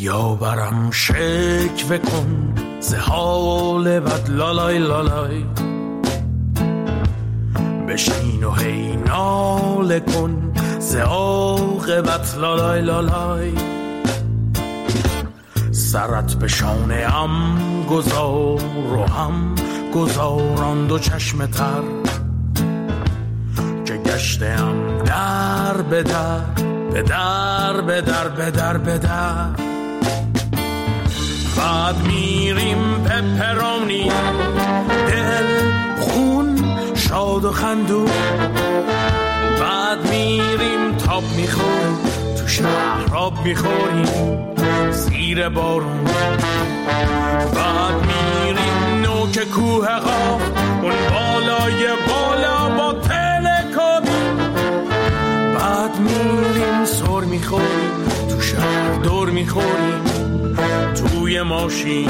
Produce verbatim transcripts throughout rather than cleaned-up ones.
بیا برم شکوه کن ز حال بد لالای لالای، بشین و هی ناله کن ز عاقبت لالای لالای. سرت به شانه ام گذار و هم گذارند و چشم تر، که گشتم در به در به در به در به در به در. بعد میریم پپرانی دل خون شاد و خندون، بعد میریم تاب میخوریم تو شهر آب میخوریم زیر بارون. بعد میریم نوک کوه قاف اون بالای بالا با تلکابی، بعد میریم سر میخوریم تو شهر دور میخوریم توی ماشین.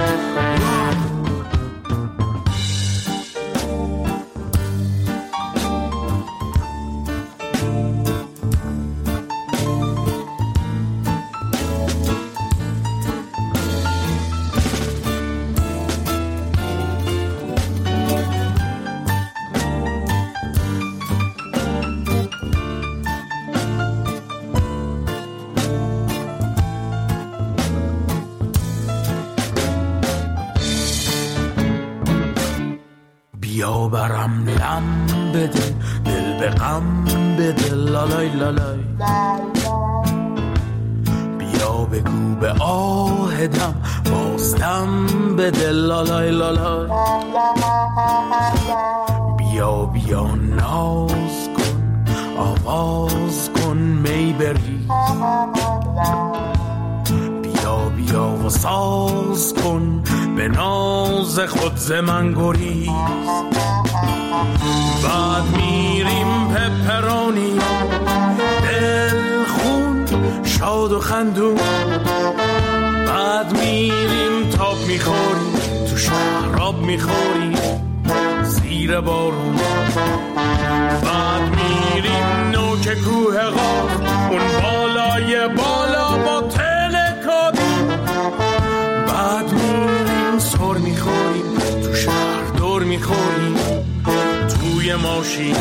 بیا برم لم بده دل به غم بده لالای لالای، بیا بگو به آهدم بازدم بده لالای لالای. بیا بیا ناز کن آواز کن می بری، بیا بیا و ساز کن به ناز خود ز من گریز. بعد میریم پپرانی دل خون شاد و خندون، بعد میریم تاب میخوریم تو شهر آب میخوریم زیر بارون. بعد میریم نوک کوه قاف اون بالای بالا با تلکابی، بعد میریم سر میخوریم تو شهر دور میخوریم توی ماشین.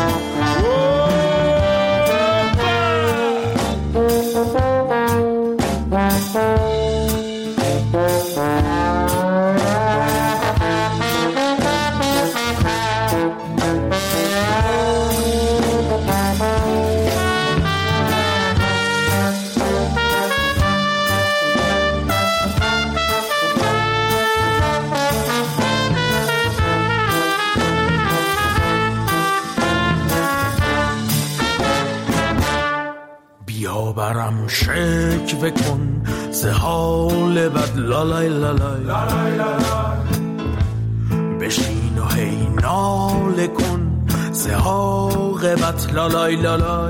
بیا برم شکوه کن ز حال بد لالای لالای، بشین و هی ناله کن ز عاقبت لالای لالای.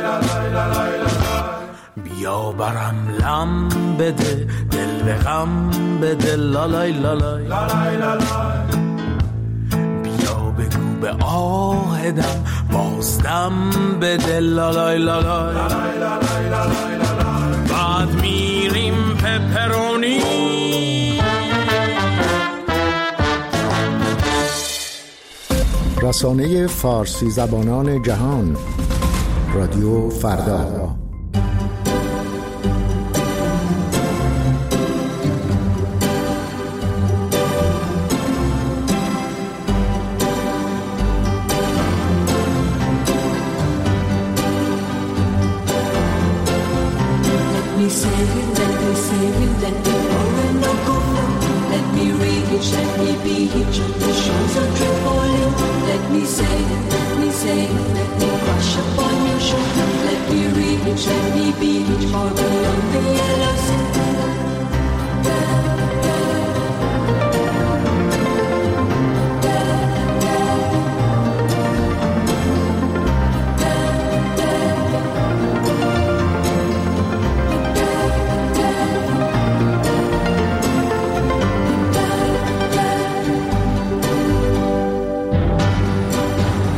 بیا برم لم بده دل به غم بده لالای لالای، بیا بگو به آهدم بازدم بده لالای لالای. بعد میریم پپرونی رسانه فارسی زبانان جهان، رادیو فردا.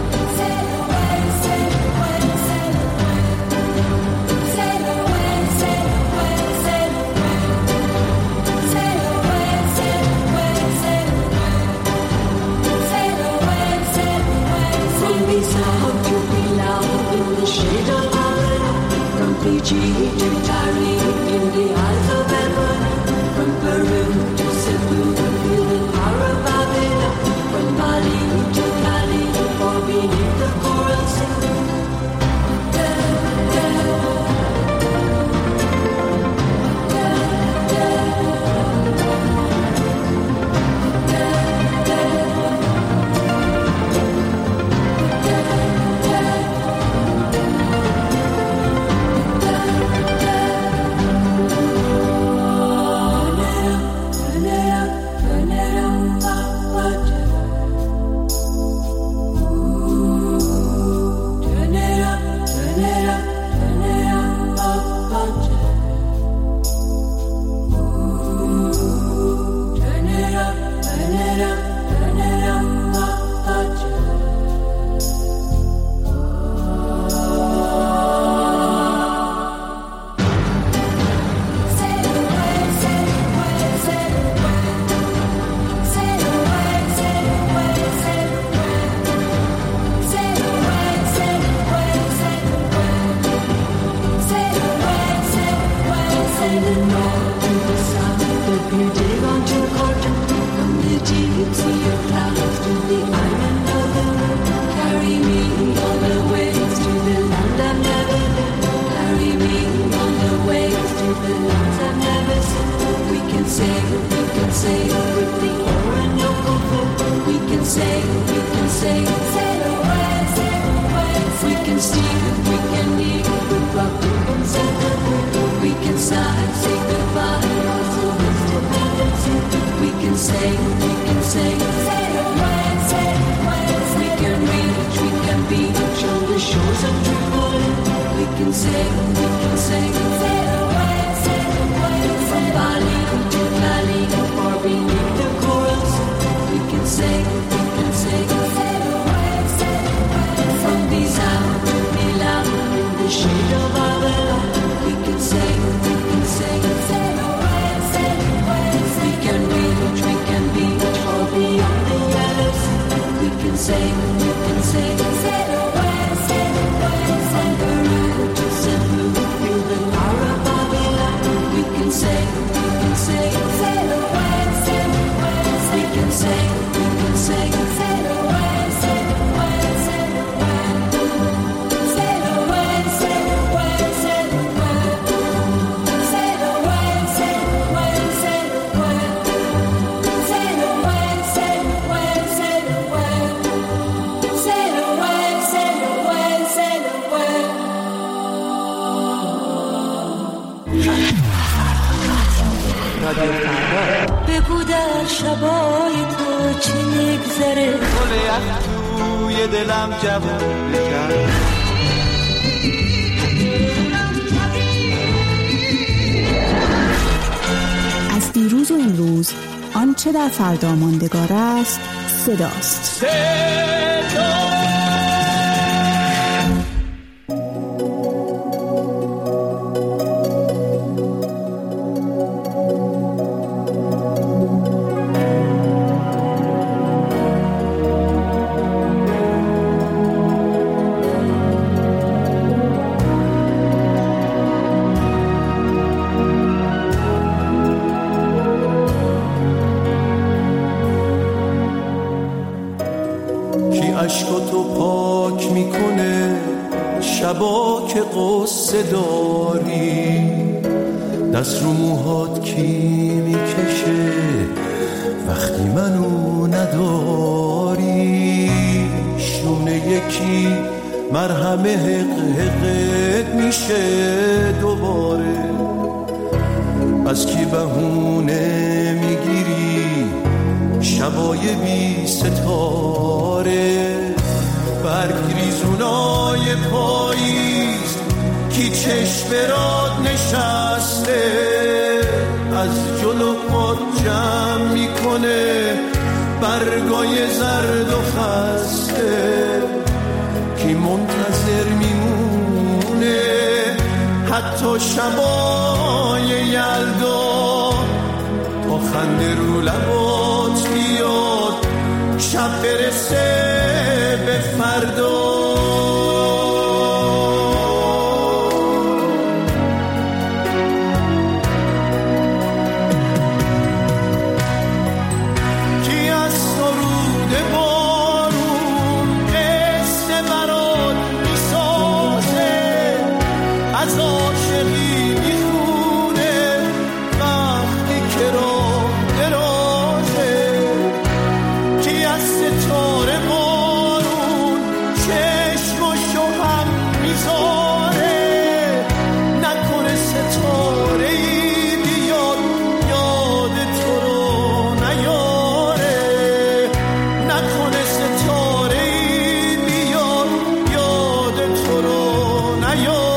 Say بگو در شبای تو چی میگذره گل یخ توی دلم جوون بکرد از دیروز و امروز آنچه در فردا ماندگار است صداست. صدا عشقاتو پاک میکنه شبا که قصه داری دست رو موهات کی میکشه وقتی منو نداری شونه یکی مرهمه حق حقت میشه دوباره از کی بهونه میگیری شبای بی ستاره برگ ریزونای پاییز کی چشم برات نشسته از جلو پات جمع میکنه برگای زرد و خسته کی منتظر میمونه حتی شبای یلدا تا خنده رو لبات بیاد شب برسه به فردا از ستاره بارون چشماشو هم میذاره، نکنه ستاره ای بیاد یاد تو رو نیاره، نکنه ستاره ای بیاد یاد تو رو نیاره.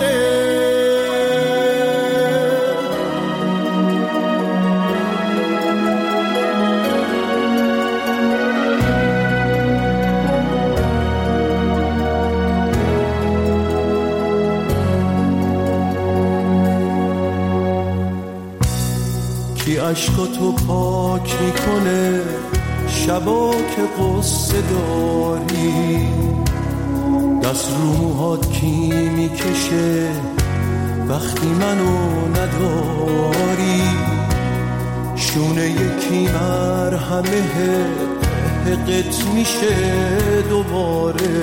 کی عشقاتو پاک میکنه شبا که قصه داری، دست رو موهات کی میکشه وقتی منو نداری، شونه یکی مرهمه حقت میشه دوباره،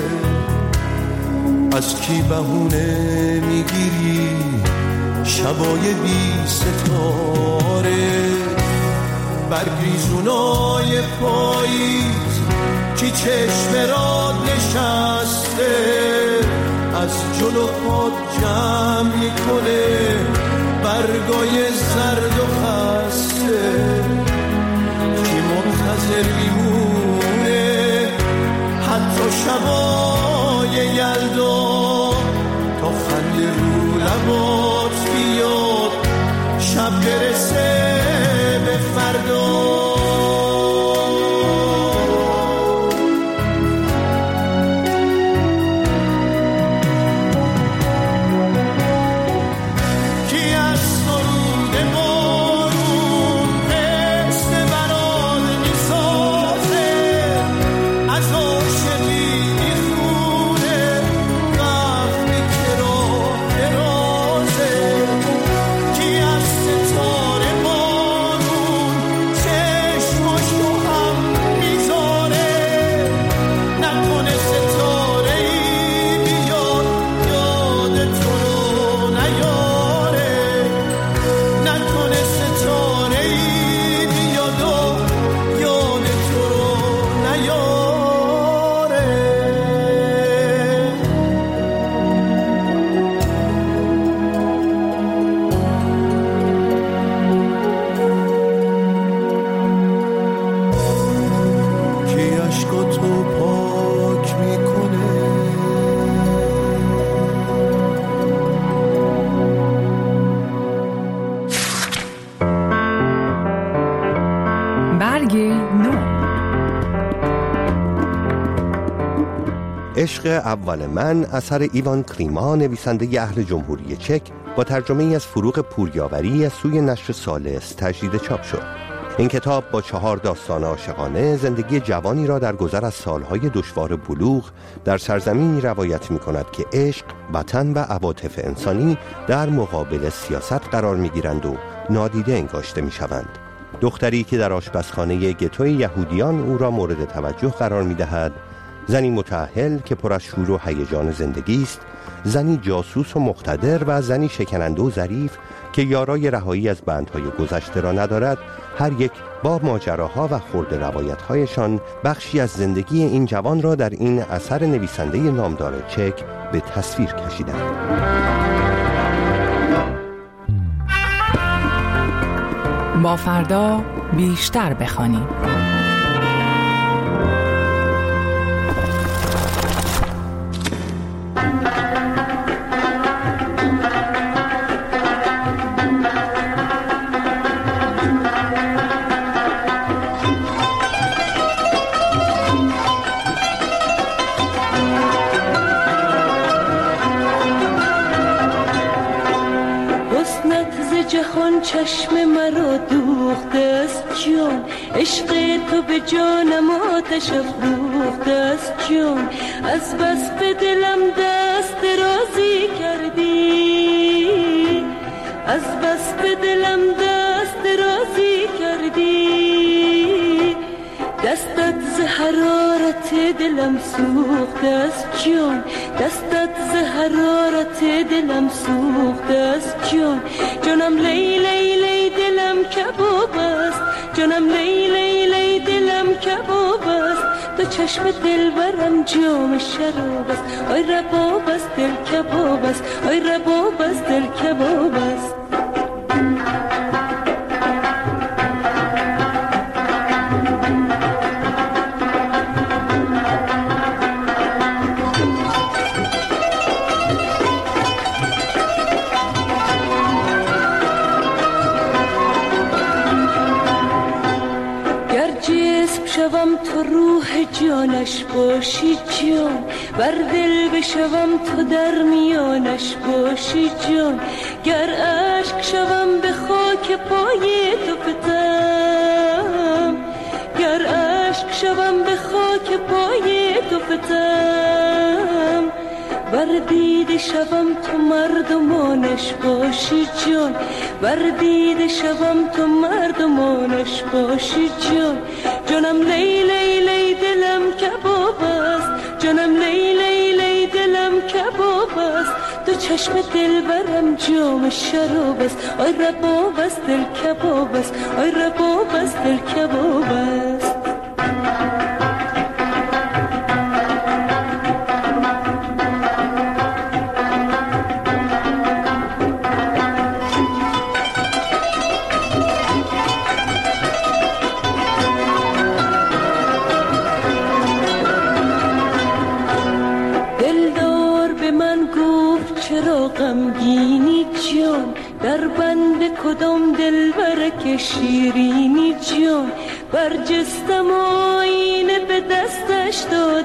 از کی بهونه میگیری شبای بی ستاره، برگریزونای پاییز کی چشم راد نشسته، از جلو پاد جمع میکنه برگای زرد و خسته، کی منتظر میمونه حتی شبای یلدا تا خنده رو لبات بیاد شب برسه به فردا. عشق اول من اثر ایوان کلیما، نویسنده اهل جمهوری چک، با ترجمه ای از فروغ پوریاوری از سوی نشر سالس تجدید چاپ شد. این کتاب با چهار داستان عاشقانه زندگی جوانی را در گذر از سالهای دشوار بلوغ در سرزمینی روایت می کند که عشق، وطن و عواطف انسانی در مقابل سیاست قرار می گیرند و نادیده انگاشته می شوند. دختری که در آشپزخانه گتوی یهودیان او را مورد توجه قرار می دهد، زنی متأهل که پر از شور و هیجان زندگی است، زنی جاسوس و مقتدر و زنی شکننده و ظریف که یارای رهایی از بندهای گذشته را ندارد، هر یک با ماجراها و خرد روایت‌هایشان بخشی از زندگی این جوان را در این اثر نویسنده نامدار چک به تصویر کشیدند. با فردا بیشتر بخوانیم. چشم مرا دوخته است جان، عشق تو به جانم آتش افروخته است جان، از بس به دلم دست درازی کردی، از بس به دلم دست درازی کردی، دستت ز حرارت دلم سوخته است جان، دستت ز حرارت دلم سوخته است جان، جانم لی لی لی دلم کباب است، جانم لی لی لی لی دلم کباب است، دو چشم دلبرم جام شراب است. آی رباب است دل کباب است، آی رباب است دل کباب است. شوم تو روح جانش باشی جان، بر دل بشوم تو در میانش باشی جان. گر عشق شوم به خاک پای تو فتم، گر عشق شوم به خاک پای تو فتم. بر دیده شوم تو مردمانش باشی جان، بر دیده شوم تو مردمانش باشی جان. جانم لی لی لی دلم کباب است، جانم لی لی لی دلم کباب است. دو چشم دلبرم جام شراب است. آی رباب است دل کباب است، آی رباب است دل کباب است. غمگینی جان، در بند کدام دلبر که شیرینی جان. برجستم آینه به دستش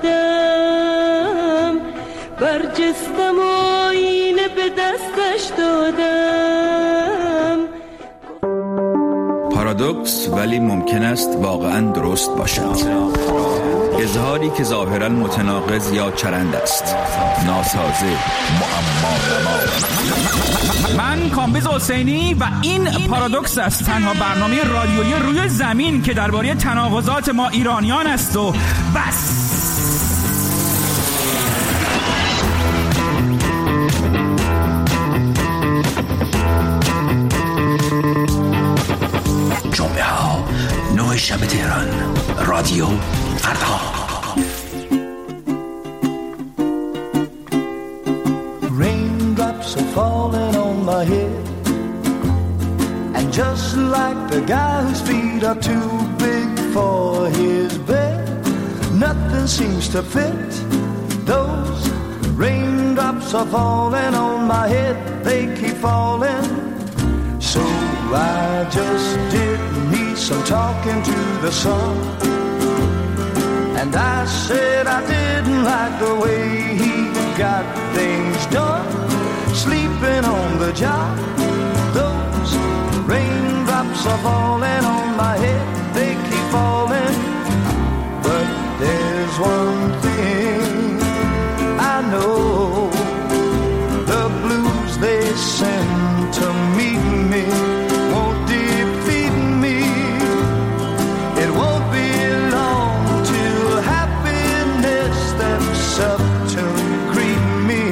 دادم، برجستم آینه به دستش دادم. پارادوکس ولی ممکن است واقعا درست باشد. اظهاری که ظاهرا متناقض یا چرند است، ناسازه، معما. من کامبیز حسینی و این پارادوکس است، تنها برنامه رادیویی روی زمین که درباره تناقضات ما ایرانیان است و بس. جمعه ها نه شب تهران، رادیو فردا. Raindrops are falling on my head, and just like the guy whose feet are too big for his bed, nothing seems to fit. Those raindrops are falling on my head, they keep falling. So I just did need some talking to the sun, and I said I didn't like the way he got things done, sleeping on the job. Those raindrops are falling on my head, they keep falling. But there's one thing I know, the blues they send to meet me won't defeat me. It won't be long till happiness steps up to greet me.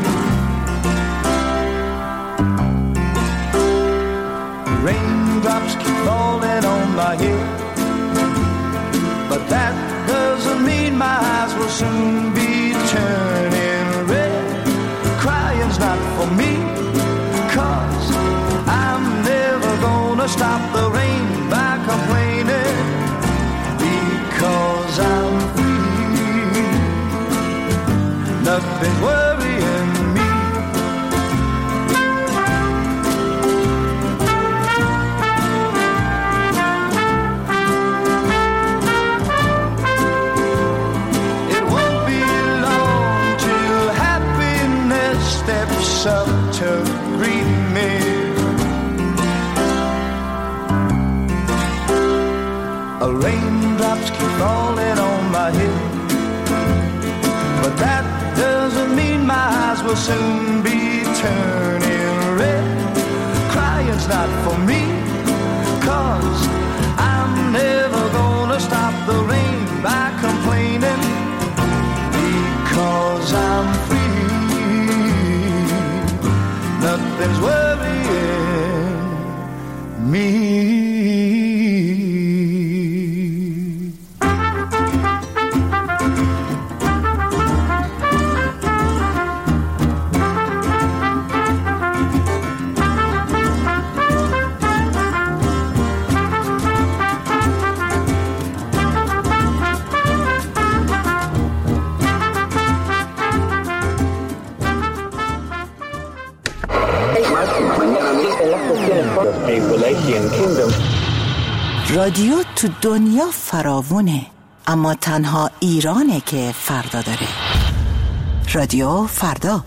Raindrops keep falling on my head, but that doesn't mean my eyes will soon be turning red. Crying's not for me, 'cause I'm never gonna stop the rain by complaining, because I'm free. Nothing's worrying me. It won't be long till happiness steps up to greet me. Raindrops keep falling on my head, but that doesn't mean my eyes will soon be turning red. Crying's not for me, 'cause I'm never gonna stop the rain by complaining, because I'm free. Nothing's worrying me. رادیو تو دنیا فراوونه، اما تنها ایرانه که فردا داره. رادیو فردا.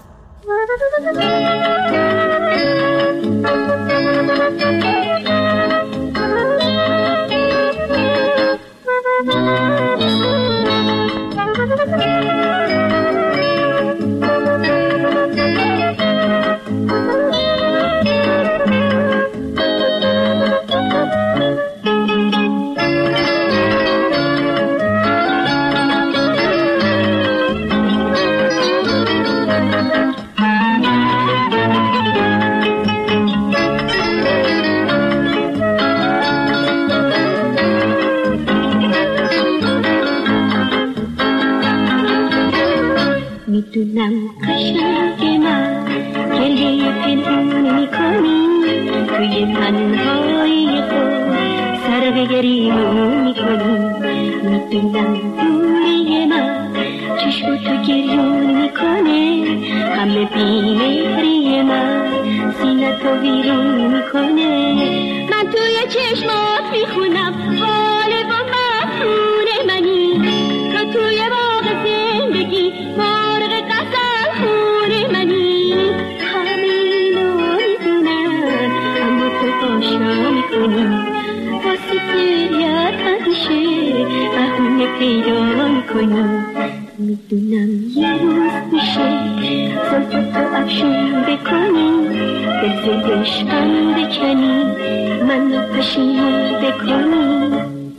میدونم قشنگ من گریه پنهون میکنی، توی تنهایی خود سر به گریمون میکنی. میدونم دوری من چشم تو گریون میکنه، همه بیمهری من سینه تو بیرون میکنه. من توی چشمات میخونم حال با مفهون منی، تو توی باغ زندگی مرغ قصر خون منی. همینو میدونم اما تو آشنا میکنی، واسه گریت همیشه بهونه پیدا میکنی. میدونم یه روز میشه زلف تو افشون بکنی، دل ز عشقم بکنی، منو پشیمون بکنی.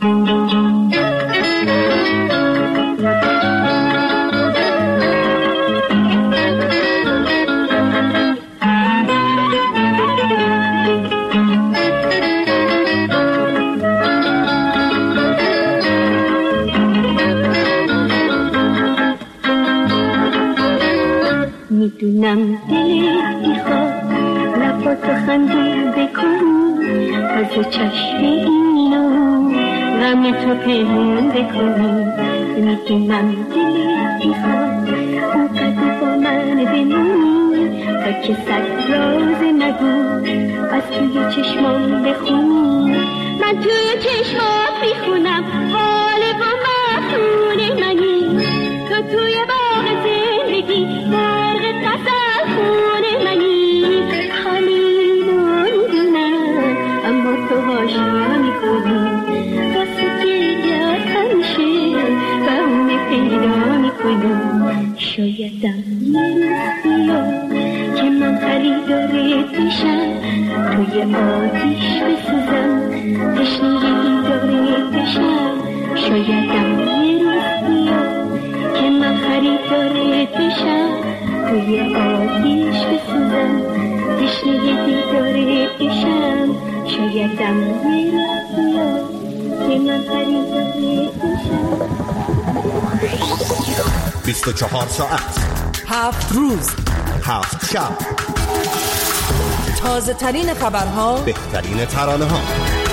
میدونم دلت میخواد لباتو خنده بکنی، از چشم اینو غم تو پنهون بکنی. میدونم دلت میخواد اونقدر با من بمونی، تا که صد راز نگو از توی چشمان بخونی. من توی چشمات میخونم حال با مفهون منی، تو توی باغ زندگی مرغ قصر خون منی. همینو میدونم اما تو آشنا میکنی، واسه گریت همیشه بهونه پیدا میکنی. شایدم یه روز بیاد که من خریدارت بشم، توی آتیش بسوزم تشنه دیدارت بشم. شایدم یه روز بیاد که من خریدارت بشم، توی آتیش بسوزم تشنه دیدارت بشم. شایدم یه روز بیاد که من خریدارت بشم. بیست و چهار ساعت، هفت روز، هفت شب، تازه ترین خبرها، بهترین ترانه ها.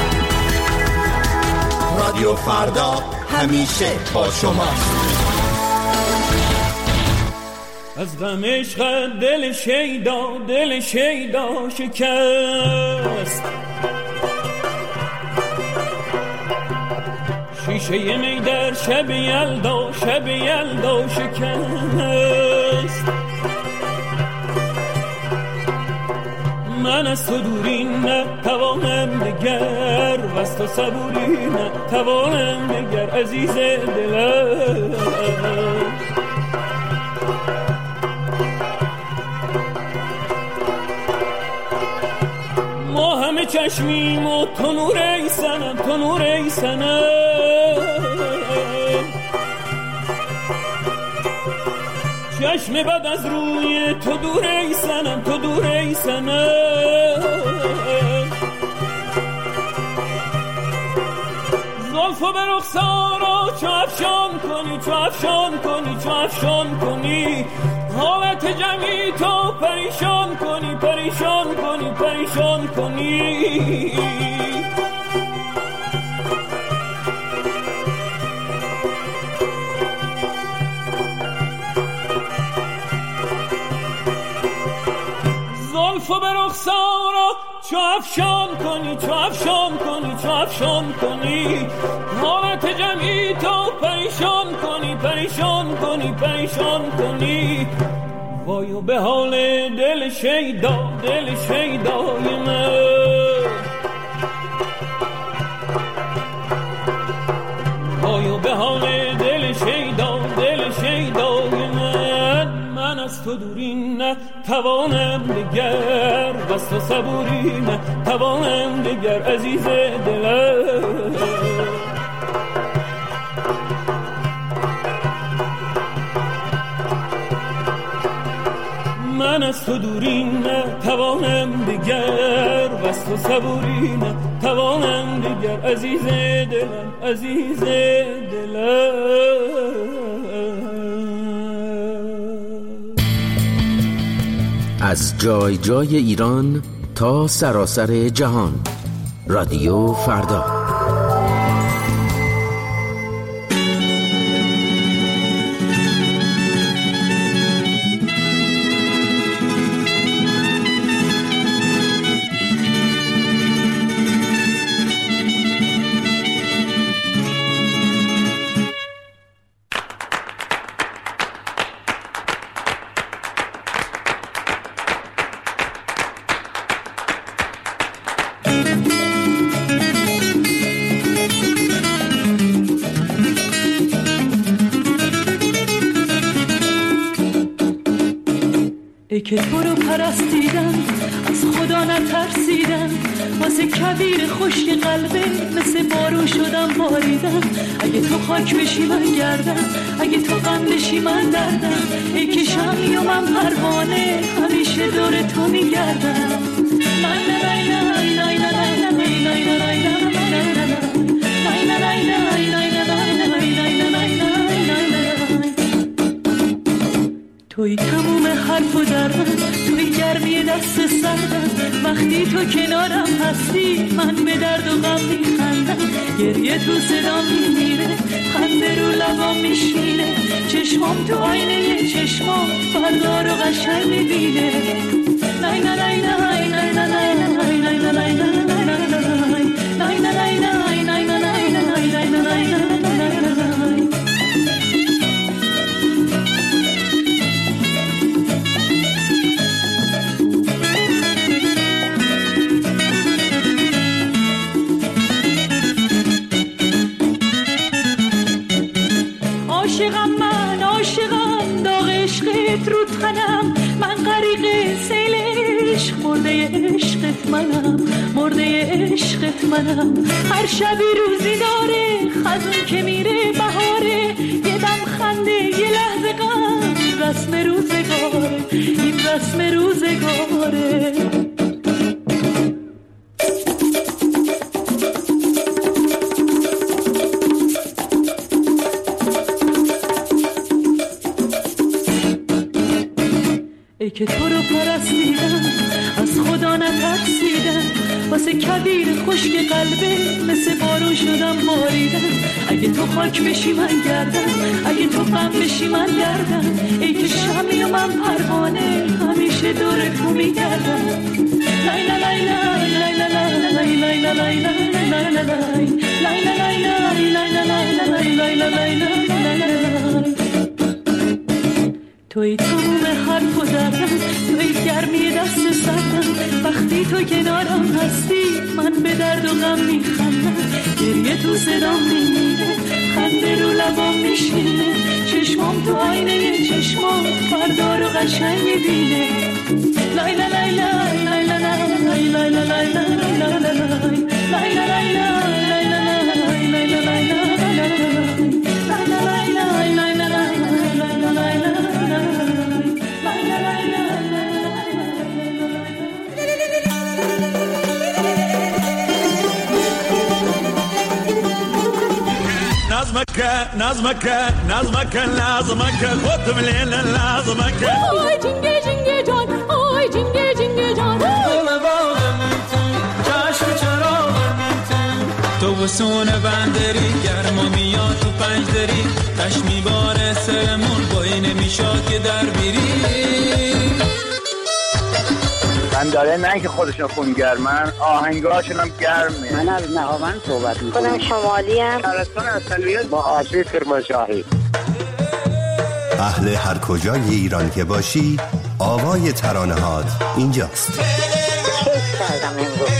رادیو فردا همیشه با شماست. از غم عشق دل شیدا دل شیدا شکست، شیشه می در شب یلدا شب یلدا شکست. من از تو دوری نتوانم دگر، و از تو صبوری نتوانم دگر عزیز دلم. ما همه چشمیم و تو نور ای سنم، تو نور ای سنم. چشم بد از روی تو دور ای سنم، تو دور ای سنم. زلفو به رخسارا چو افشان کنی، چو افشان کنی، چو افشان کنی. حالت جمعی تو پریشان کنی، پریشان کنی، پریشان کنی. زلفو به رخسارا چو افشان کنی چو افشان کنی چو افشان کنی حالت جمعی تو پریشان کنی پریشان کنی پریشان کنی وایو به حال دل شیدا دل شیدای من وایو به حال دل شیدا دل شیدای من من از تو دوری نه توانم دگر بس تو صبوری نه توانم دگر عزیز دلم من از تو دوری نه توانم دگر بس تو صبوری نه توانم دگر عزیز دلم عزیز دلم. از جای جای ایران تا سراسر جهان، رادیو فردا. ای که تو رو پرستیدم از خدا نترسیدم واسه کبیر خشک قلبه مثل بارون شدم باریدم اگه تو خاک بشی من گردم اگه تو غم بشی من دردم ای که شمعی و من پروانه همیشه دور تو میگردم توی تموم حرف و درم توی گرمی دست سردم وقتی تو کنارم هستی من به درد و غم میخندم گریه تو صدا میمیره خنده رو لبام میشینه چشمام تو آینه چشمام فردا رو قشنگ میبینه لای لای لای لای لای لای لای لای لای عاشقم من عاشقم داغ عشقت رو تنم من غریق سیل عشق مرده عشقت منم مرده عشقت منم هر شبی روزی داره خزون که میره بهاره یه دم خنده یه لحظه غم رسم روزگاره این رسم روزگاره ای که تو رو پرستیدم از خدا نترسیدم واسه کبیر خشک قلبه مثل بارون شدم باریدم اگه تو خاک بشی من گردم اگه تو غم بشی من گردم ای که شمعی و من پروانه همیشه دور تو میگردم لای لای لای لای لای لای لای لای لای لای لای لای توی تموم حرف و دردم توی گرمی دست سردم وقتی تو کنارم هستی من به درد و غم میخندم گریه تو صدام میمیره خنده رو لبام میشینه چشمام تو آینه چشمام فردا رو قشنگ میبینه لای لای لای لای لای لای لای لای لای لای لای نظمك نظمك نظمك نظمك خد من هنا نظمك آی جنگه جنگه جان آی جنگه جنگه جان چشم چراغ تو بسون بندری گرما میاد تو پنج دری تش میباره سرمون با این نمیشاد که در بیری بنده داره، نه اینکه خودشون خونگرمن، آهنگاشون هم گرمه. من از نهاوند صحبت میکنم. خودم شمالی ام. شهرستان اصلیت با آسیب کرمانشاهی. اهل هر کجای ایران که باشی، آوای ترانه‌هات اینجاست. کیف کردم امروز.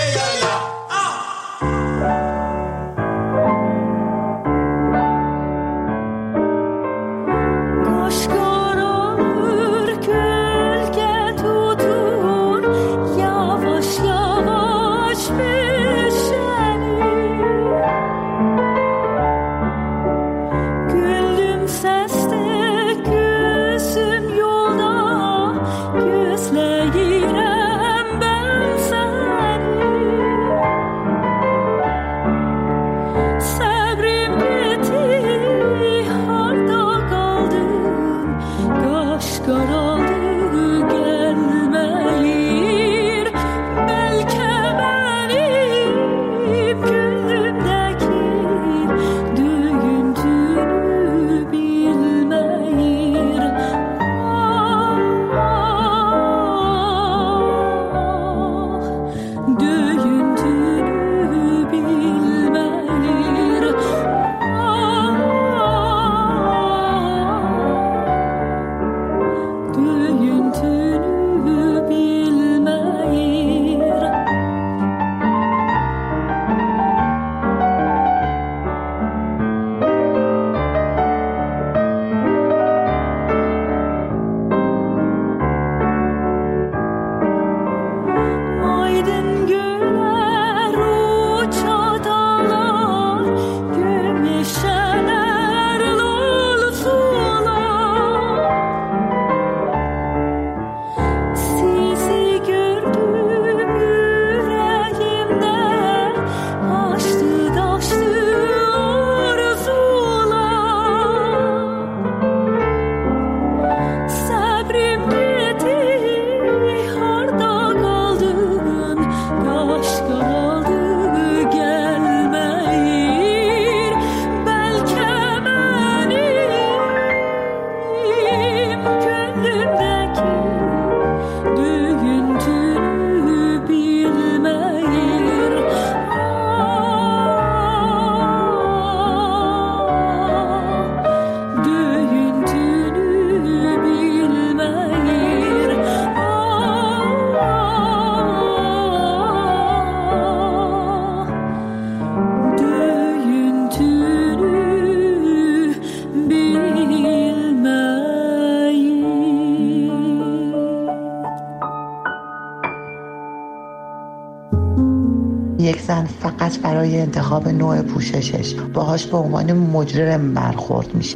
یک زن فقط برای انتخاب نوع پوششش باهاش به عنوان مجرم برخورد میشه.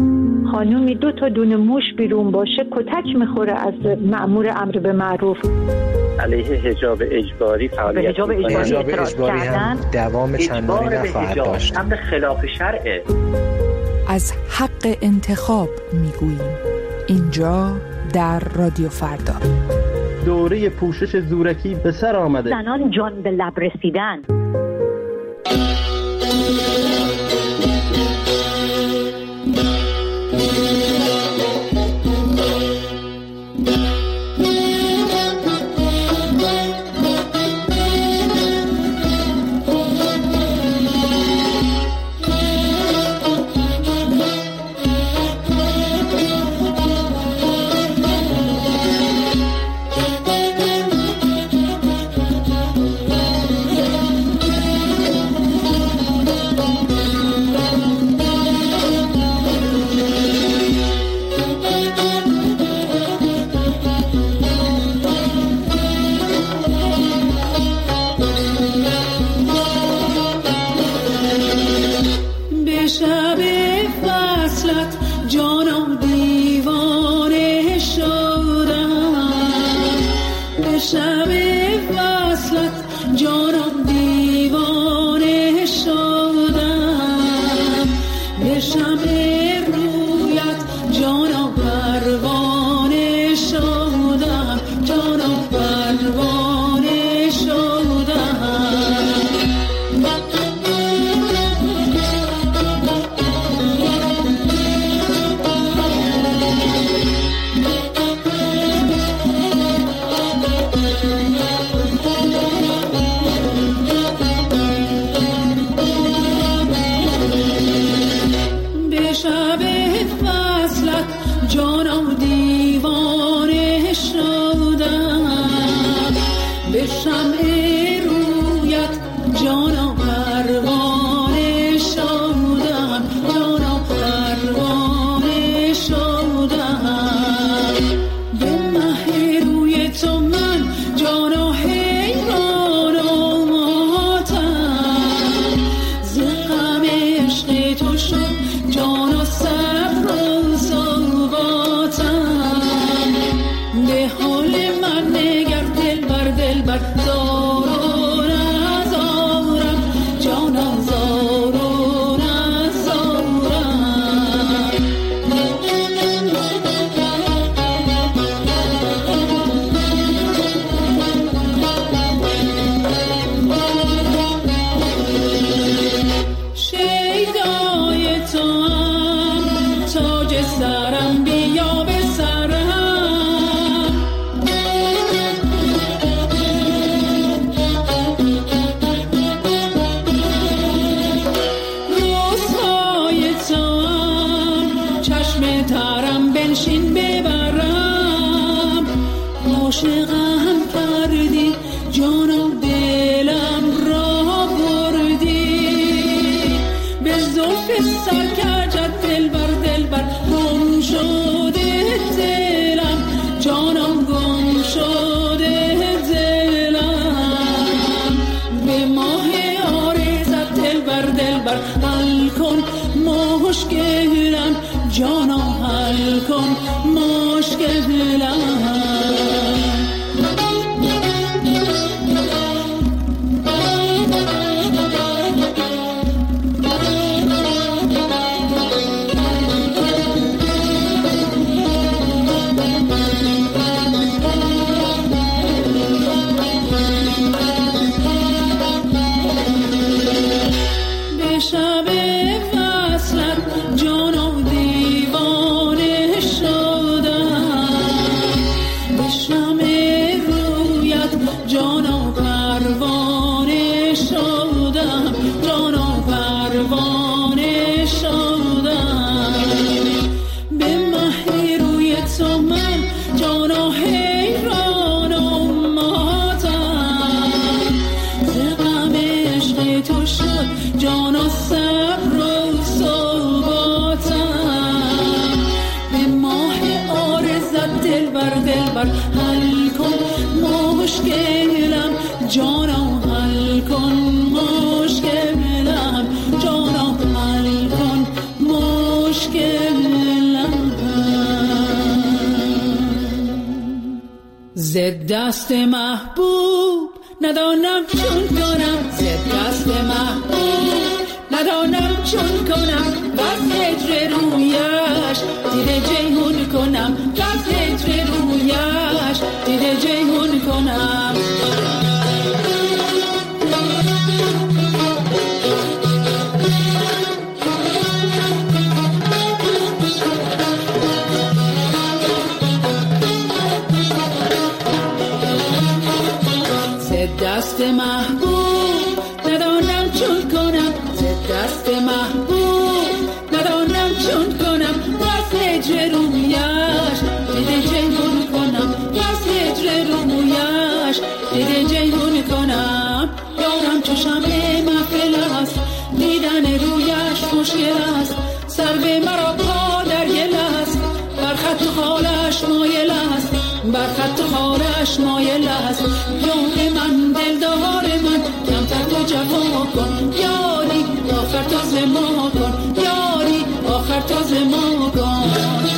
خانومی دو تا دونه موش بیرون باشه کتک میخوره از مأمور امر به معروف. علیه حجاب اجباری فعالیت حجاب اجباری, حجاب اجباری هم دوام چندانی نخواهد داشت. امر خلاف شرعه. از حق انتخاب میگوییم اینجا در رادیو فردا. دوره پوشش زورکی به سر آمده. زنان جان به لب رسیدن. شب فصلت جانم دیوانه شدم، به شمع رویت جانم پروانه شدم، جانم پروانه شدم، به مه روی تو من جانم حیران و ماتم، ز غم عشق تو شد جانم صبر و ثباتم، به حال من نگر دل بر دل بر زار و نزارم، جانم زار و نزارم. شیدای تو هم تاج سرم بیا به سرم، روزهای تو هم چشم ترم بنشین ببرم، عاشقم کردی جانم دلم را بردی، به زلف سرکجت دل بر دل بر گم شده دلم، جانم گم شده دلم، به ماه آرزت دل بر دل بر حل کن مشکلم، جانم حل کن مشکلم. به شب وصلت جانم دیوانه شدم، به شمع رویت جانم پروانه شدم، جانم پروانه شدم، به مه روی تو من جانم حیران و ماتم، ز غم عشق تو شد جانم صبر و ثباتم، به ماه آرزت دل بر دل بر حل کن مشکلم، جانم حل کن مشکلم، جانم حل کن مشکلم. ز دست محبوب ندانم چون کنم، ز دست محبوب ندانم چون کنم، بس هجر رویش دیده جیهون کنم، بس هجر رویش دیده جیهون کنم. ز دست محبوب ندانم چون کنم، ز دست محبوب ندانم چون کنم، بس هجر رویش دیده جیهون کنم، بس هجر رویش دیده جیهون کنم. یارم چو شمع محفل است، دیدن رویش مشکل است، سر به مرا پا در گل است، بر خط خالش مایل است، بر خط خالش مایل است. یار من دلدار من کمتر تو جفا کن، یاری آخر تو ز ما کن، یاری آخر تو ز ما کن.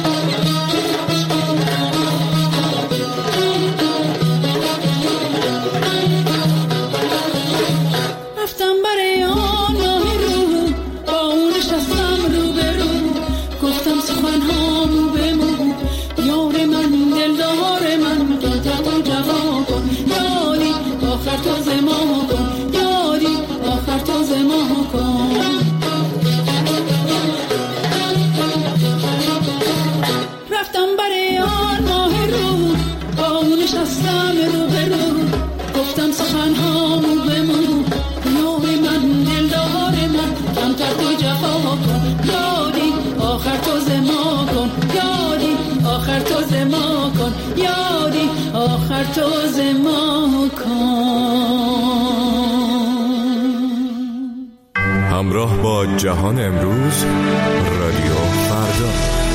رفتم برای آن ماه رو، با اون نشستم رو به رو، گفتم سخنهامو بمون، یار من دلدار من کمتر تو جفا کن، یاری آخر تو ز ما کن، یاری آخر تو ز ما کن. رفتم برای آن ماه رو، با اون نشستم رو به رو، گفتم سخنهامو بمون، یار من دلدار من کمتر تو جفا کن، یاری آخر تو پرتوز ما کن. همراه با جهان امروز، رادیو فردا.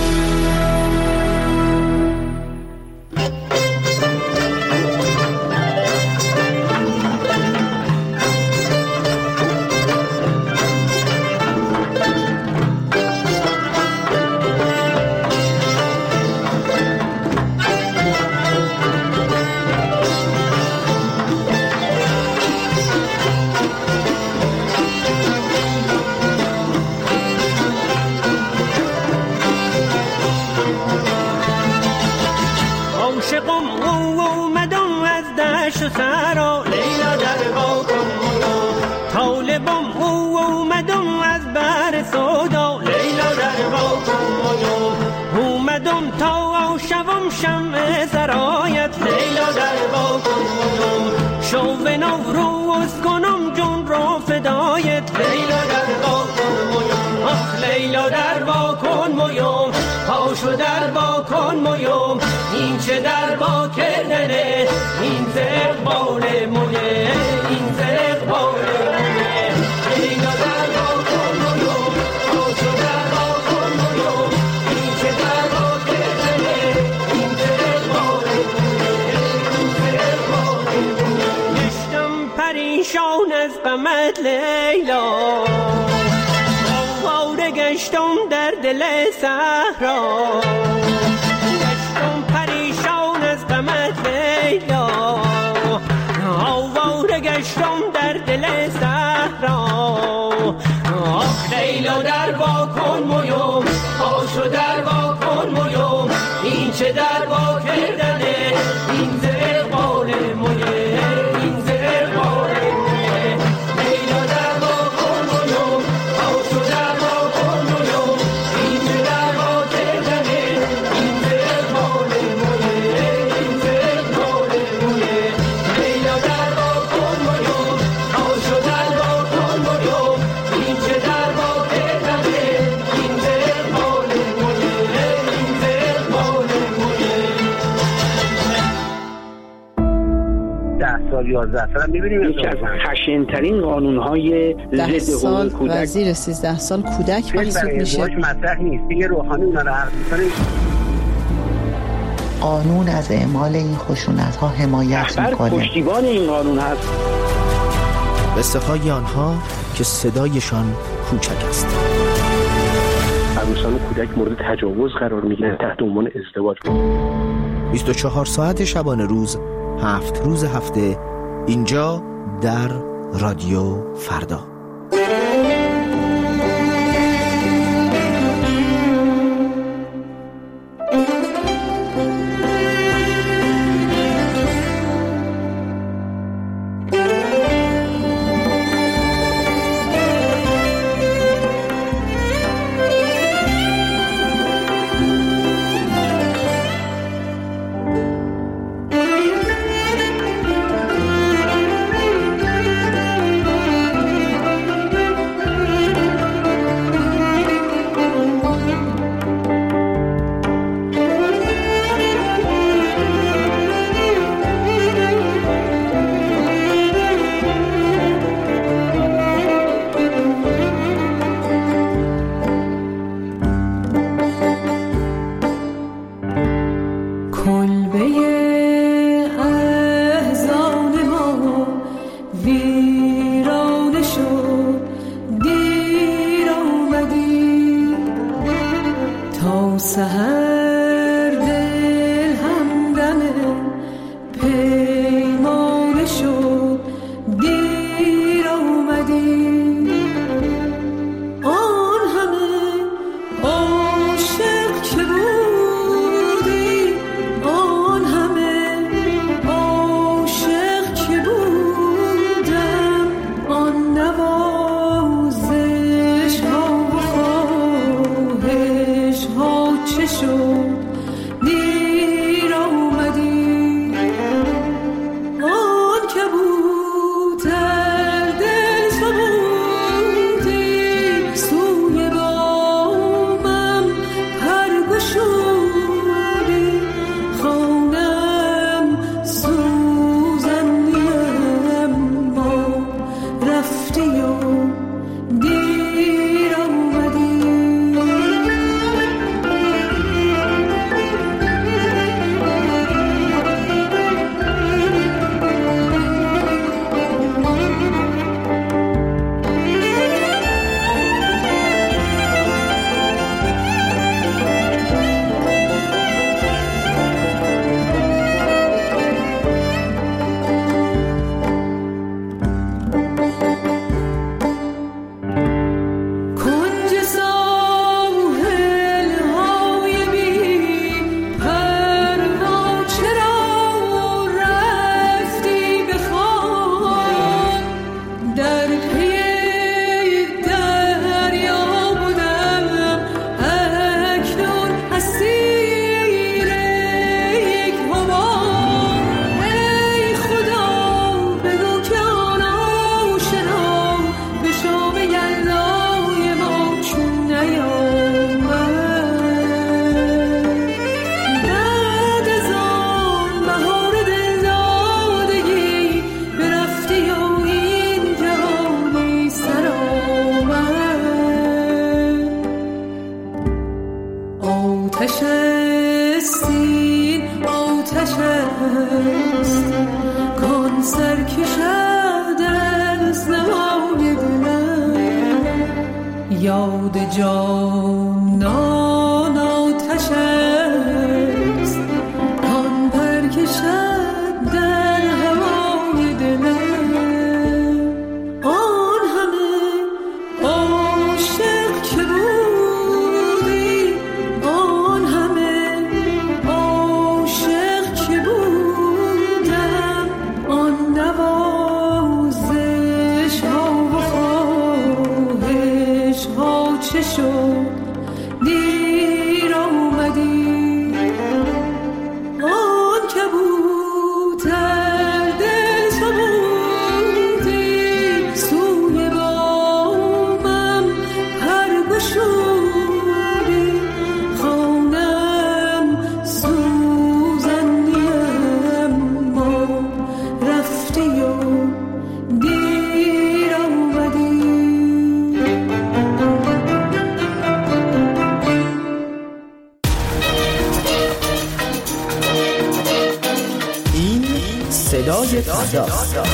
این چه در با کردنه، این ز اقبال مویه، این ز اقبال مویه. لیلا در با کن مویوم، آشو در با کن مویوم، این چه در با کردنه، این ز اقبال مویه، این ز اقبال مویه. گشتم پریشان از غمت لیلا، آواره گشتم در دل صحرا. در دل صحرا آخ لیلا در با کن مویوم، آشو در با کن مویوم، این چه در با کردنه، این ز اقبال مویه، این ز اقبال مویه. لیلا در با کن مویوم، آشو در با کن مویوم، این چه در با کردنه، این ز اقبال مویه، این ز اقبال مویه. لیلا در با کن مویوم، آشو در با کن مویوم، این چه در با کردنه، این ز اقبال مویه، این ز اقبال مویه. ده سال یازده سال می‌بینیم یکی از خشن‌ترین قانون‌های ضد حقوق کودک و زیر سیزده سال کودک محسوب میشه. مطرح نیست دیگه. روحانی اونا رو حرف می‌زنه. قانون از اعمال این خشونت‌ها حمایت می‌کنه. پشتیبان این قانون هست. قصه های آنها که صدایشان کوچک است. عروسان و کودک مورد تجاوز قرار می‌گیرند تحت عنوان ازدواج. بیست و چهار ساعت شبانه روز، هفت روز هفته، اینجا در رادیو فردا. Soon آتش سین آتش است کن سر کشد از نوای دلم یاد جانان آتش است کن پر کشد در هوای دلم آن همه عاشق که بودی آن همه عاشق که بودم آن نوازش ها و خواهش ها چه شد دیر آمدی آن کبوتر دل تو بودی سوی بامم پر گشودی خانم سوزندیم ما رفتی و دیر آمدی این صدای فردا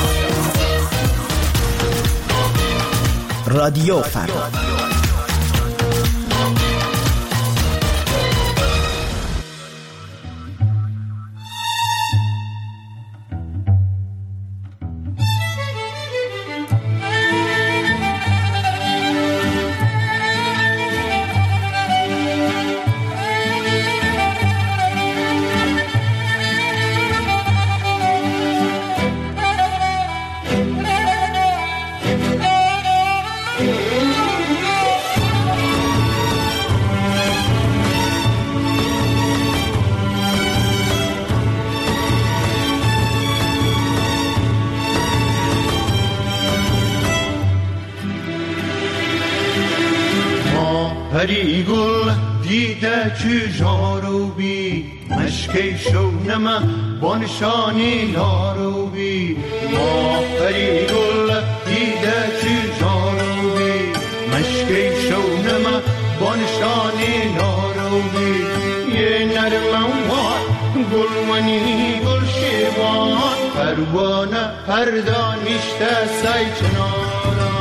رادیو فردا پری گل دیده چو جاروبی مشکی شونم بانشانی لاروبی ما پری گل دیده چو جاروبی مشکی شونم بانشانی لاروبی یه نرموان گلونی گل شیوان پروانه پردانشته سای چنارا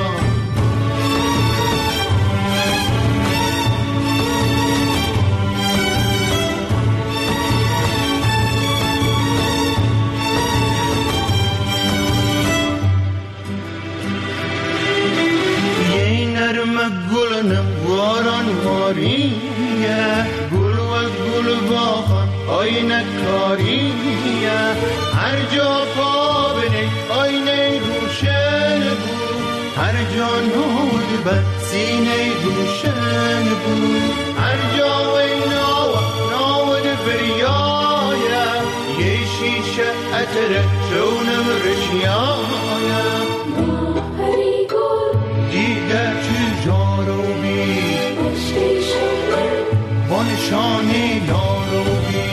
گلنم واران واریه گل و گل باخان آینه کاریه هر جا پا بنی آینه روشن بود هر جا نود بر سینه روشن بود هر جا وی ناوه ناود فریایه یه شیشه اتر شونم رشیایه پری گل دیده چو جاروبی بانشانی لاروبی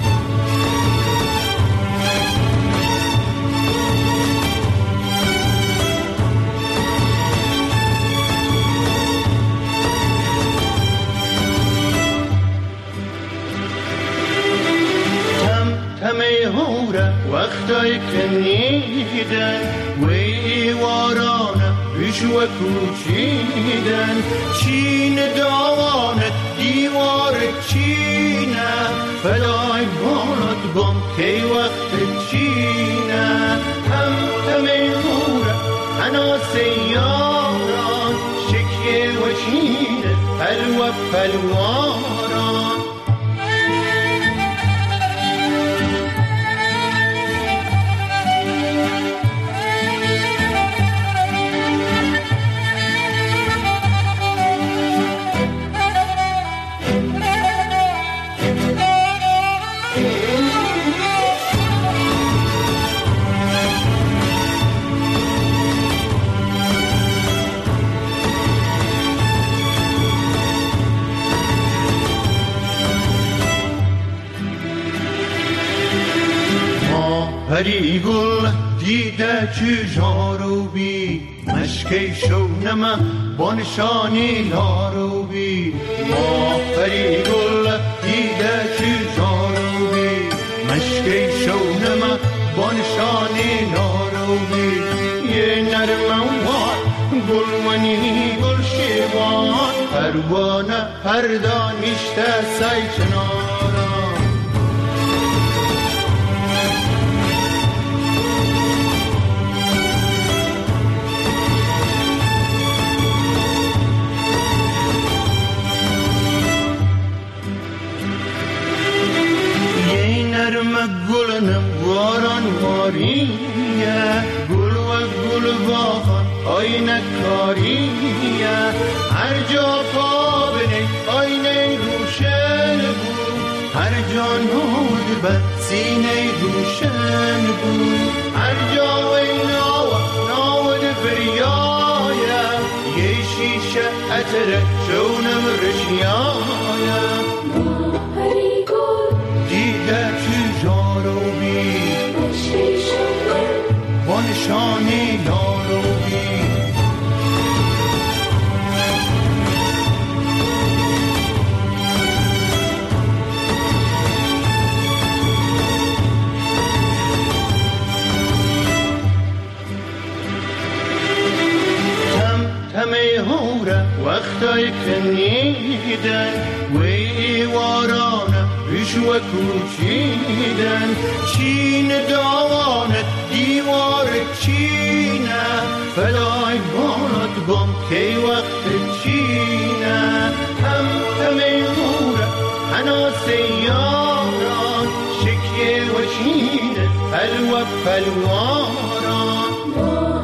تم تمه هوره وقتای کنیدن وی وارانه بیشو کوچیدن چین داوانت دیوار چینه فدای بانت گم کی وقت چینه هم تمه هوره انا سیاران شکیه و چینه پلو پلواران پری گل دیده چو جاروبی مشکی شونم بانشانی لاروبی ما پری گل دیده پروانه پردانیشته سای چنارا یه نرم گلنم واران واریه گل و گل واقعا آینه کاریه هر جا پا بنه آینه روشن بود هر جا نود بد سینه روشن بود هر جا و ناو ناود فریایه یه شیشه اتره شونم رشیایه پری گل دیده چجارو بی با نشانی یارو بی همه هوره وقتای کنیدن وی وارانه ریش و کوچیدن چین داوانت دیوار چینه فلای بانت بام کی وقت چینه هم همه هوره هنا سیاران شکیه و چینه پلو و پلواران